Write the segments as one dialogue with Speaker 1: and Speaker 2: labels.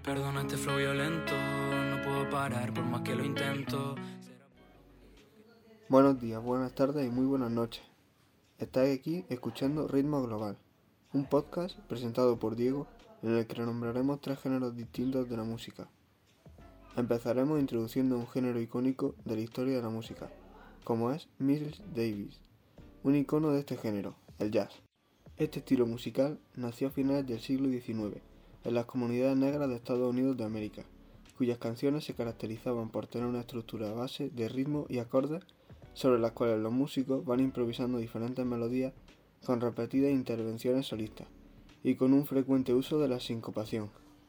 Speaker 1: Perdona este flow violento, no puedo parar por más que lo intento.
Speaker 2: Buenos días, buenas tardes y muy buenas noches. Estáis aquí escuchando Ritmo Global, un podcast presentado por Diego en el que nombraremos 3 géneros distintos de la música. Empezaremos introduciendo un género icónico de la historia de la música, como es Miles Davis, un icono de este género, el jazz. Este estilo musical nació a finales del siglo XIX en las comunidades negras de Estados Unidos de América, cuyas canciones se caracterizaban por tener una estructura base de ritmo y acordes sobre las cuales los músicos van improvisando diferentes melodías con repetidas intervenciones solistas y con un frecuente uso de la sincopación.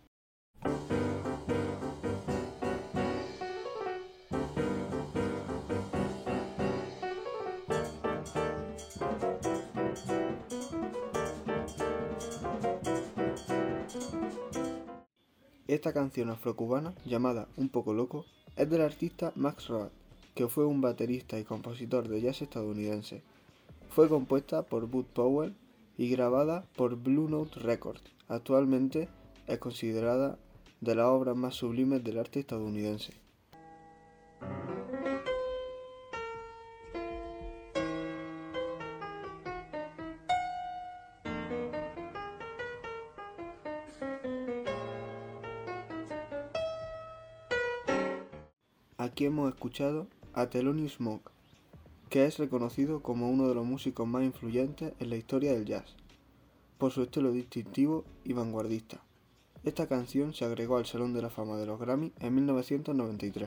Speaker 2: Esta canción afrocubana, llamada Un poco loco, es del artista Max Roach, que fue un baterista y compositor de jazz estadounidense. Fue compuesta por Bud Powell y grabada por Blue Note Records. Actualmente es considerada de las obras más sublimes del arte estadounidense. Aquí hemos escuchado a Thelonious Monk, que es reconocido como uno de los músicos más influyentes en la historia del jazz, por su estilo distintivo y vanguardista. Esta canción se agregó al Salón de la Fama de los Grammy en 1993.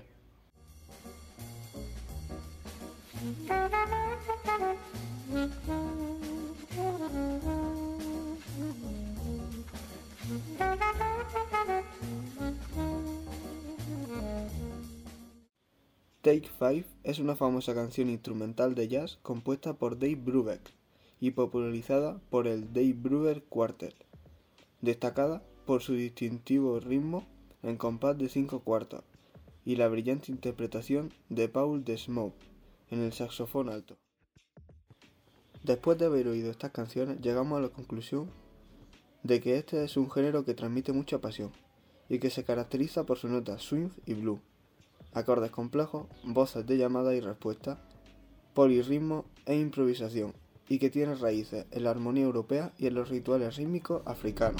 Speaker 2: Take 5 es una famosa canción instrumental de jazz compuesta por Dave Brubeck y popularizada por el Dave Brubeck Quartet, destacada por su distintivo ritmo en compás de 5/4 y la brillante interpretación de Paul Desmond en el saxofón alto. Después de haber oído estas canciones, llegamos a la conclusión de que este es un género que transmite mucha pasión y que se caracteriza por sus notas swing y blues, acordes complejos, voces de llamada y respuesta, polirritmo e improvisación, y que tiene raíces en la armonía europea y en los rituales rítmicos africanos.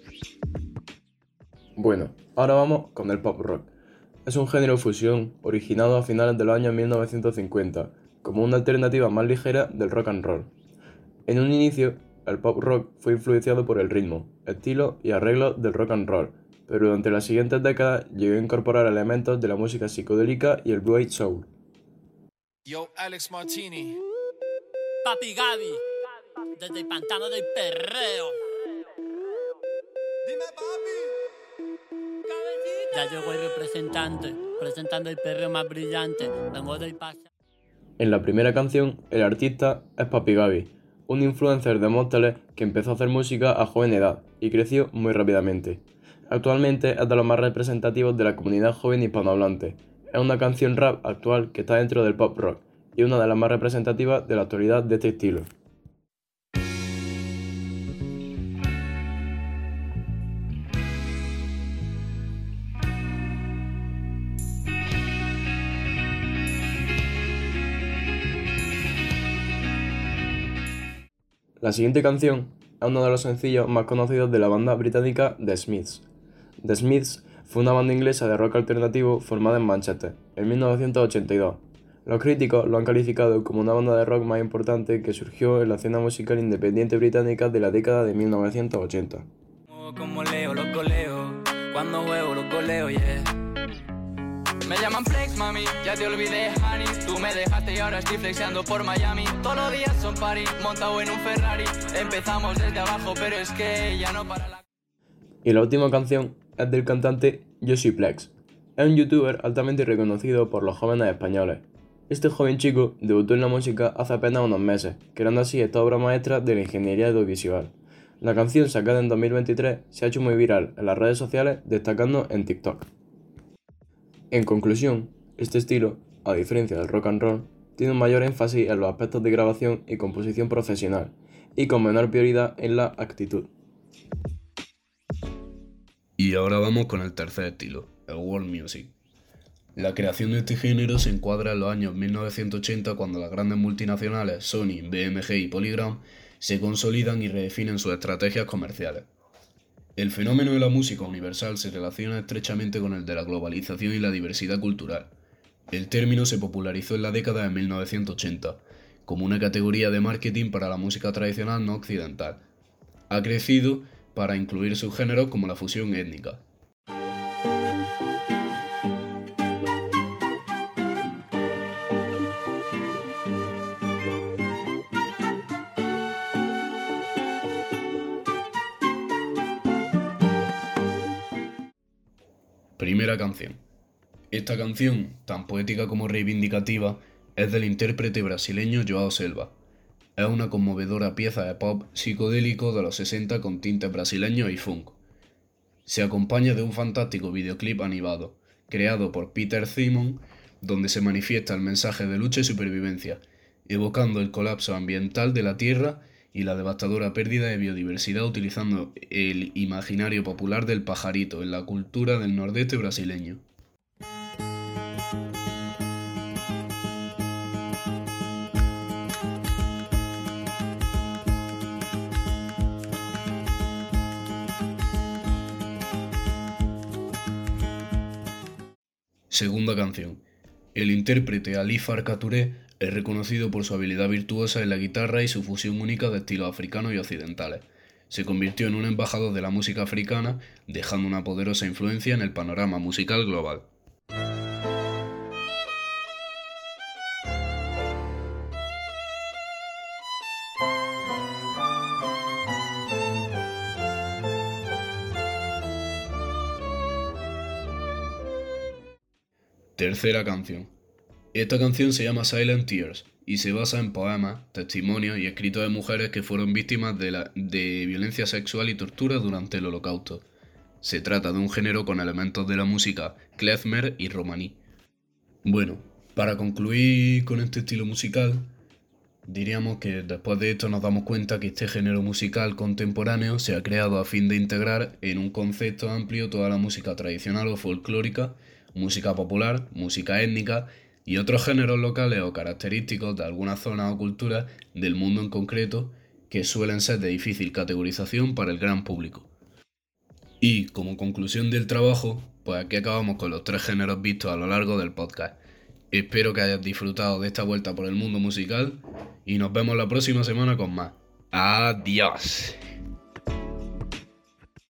Speaker 3: Bueno, ahora vamos con el pop rock. Es un género fusión originado a finales de los años 1950, como una alternativa más ligera del rock and roll. En un inicio, el pop rock fue influenciado por el ritmo, estilo y arreglos del rock and roll, pero durante las siguientes décadas llegó a incorporar elementos de la música psicodélica y el blue eyed soul.
Speaker 4: Yo, Alex Martini.
Speaker 5: Papi Gaby, desde el pantano del perreo.
Speaker 4: Dime, papi.
Speaker 5: Ya llegó el representante, presentando el perreo más brillante. Vengo del pasado.
Speaker 3: En la primera canción, el artista es Papi Gaby, un influencer de Móstoles que empezó a hacer música a joven edad y creció muy rápidamente. Actualmente es de los más representativos de la comunidad joven hispanohablante. Es una canción rap actual que está dentro del pop rock y una de las más representativas de la actualidad de este estilo. La siguiente canción es uno de los sencillos más conocidos de la banda británica The Smiths. The Smiths fue una banda inglesa de rock alternativo formada en Manchester, en 1982. Los críticos lo han calificado como una banda de rock más importante que surgió en la escena musical independiente británica de la década de 1980.
Speaker 1: Como leo, los goleo, cuando juego los goleo, yeah. Me llaman flex, mami, ya te olvidé, honey. Tú me dejaste y ahora estoy flexeando por Miami. Todos los días son party, montado en un Ferrari. Empezamos desde abajo, pero es que ya no para la...
Speaker 3: Y la última canción es del cantante Yoshi Plex. Es un youtuber altamente reconocido por los jóvenes españoles. Este joven chico debutó en la música hace apenas unos meses, creando así esta obra maestra de la ingeniería audiovisual. La canción, sacada en 2023, se ha hecho muy viral en las redes sociales, destacando en TikTok. En conclusión, este estilo, a diferencia del rock and roll, tiene un mayor énfasis en los aspectos de grabación y composición profesional, y con menor prioridad en la actitud.
Speaker 6: Y ahora vamos con el tercer estilo, el world music. La creación de este género se encuadra en los años 1980 cuando las grandes multinacionales Sony, BMG y Polygram se consolidan y redefinen sus estrategias comerciales. El fenómeno de la música universal se relaciona estrechamente con el de la globalización y la diversidad cultural. El término se popularizó en la década de 1980 como una categoría de marketing para la música tradicional no occidental. Ha crecido para incluir subgéneros como la fusión étnica. Primera canción. Esta canción, tan poética como reivindicativa, es del intérprete brasileño Joao Selva. Es una conmovedora pieza de pop psicodélico de los 60 con tintes brasileños y funk. Se acompaña de un fantástico videoclip animado, creado por Peter Simon, donde se manifiesta el mensaje de lucha y supervivencia, evocando el colapso ambiental de la Tierra y la devastadora pérdida de biodiversidad utilizando el imaginario popular del pajarito en la cultura del nordeste brasileño. Segunda canción. El intérprete Ali Farka Touré es reconocido por su habilidad virtuosa en la guitarra y su fusión única de estilos africanos y occidentales. Se convirtió en un embajador de la música africana, dejando una poderosa influencia en el panorama musical global. Tercera canción. Esta canción se llama Silent Tears y se basa en poemas, testimonios y escritos de mujeres que fueron víctimas de violencia sexual y tortura durante el Holocausto. Se trata de un género con elementos de la música klezmer y romaní. Bueno, para concluir con este estilo musical, diríamos que después de esto nos damos cuenta que este género musical contemporáneo se ha creado a fin de integrar en un concepto amplio toda la música tradicional o folclórica, música popular, música étnica y otros géneros locales o característicos de algunas zonas o culturas del mundo en concreto que suelen ser de difícil categorización para el gran público. Y como conclusión del trabajo, pues aquí acabamos con los 3 géneros vistos a lo largo del podcast. Espero que hayas disfrutado de esta vuelta por el mundo musical y nos vemos la próxima semana con más. ¡Adiós!